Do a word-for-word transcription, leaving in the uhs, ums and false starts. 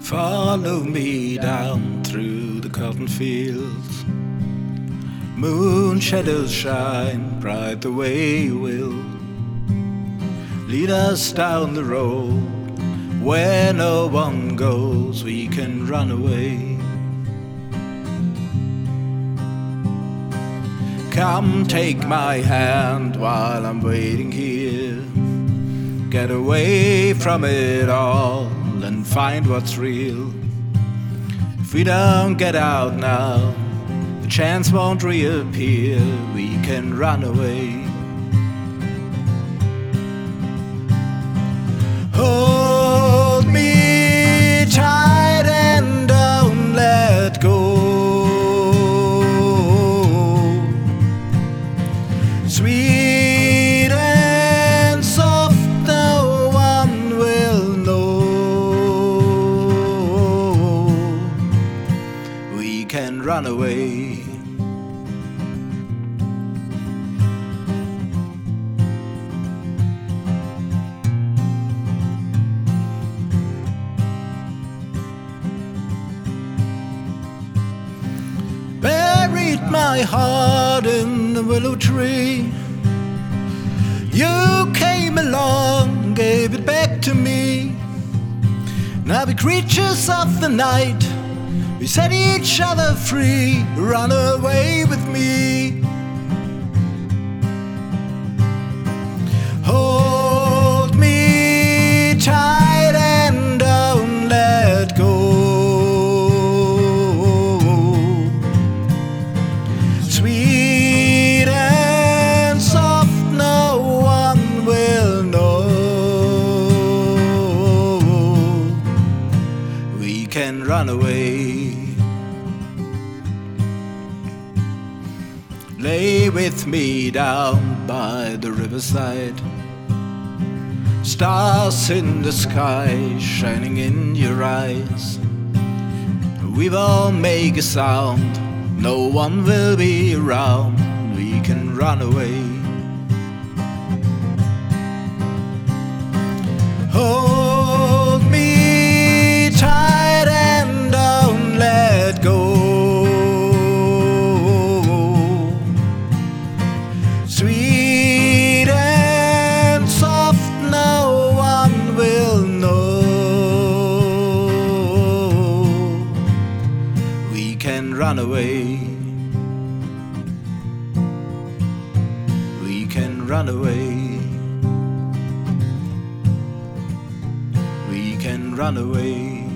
Follow me down through the cotton fields. Moon shadows shine bright the way will. Lead us down the road where no one goes. We can run away. Come take my hand while I'm waiting here. Get away from it all and find what's real. If we don't get out now, the chance won't reappear. We can run away. Hold me tight and don't let go. Sweet and soft, no one will know. We can run away. Buried my heart in the willow tree. You came along, gave it back to me. Now we're creatures of the night. We set each other free. Run away with me. Hold me tight and don't let go. Sweet and soft, no one will know. We can run away. Lay with me down by the riverside. Stars in the sky shining in your eyes. We will make a sound. No one will be around. We can run away. Hold me tight and don't let go. Sweet and soft, no one will know. We can run away. We can run away. We can run away.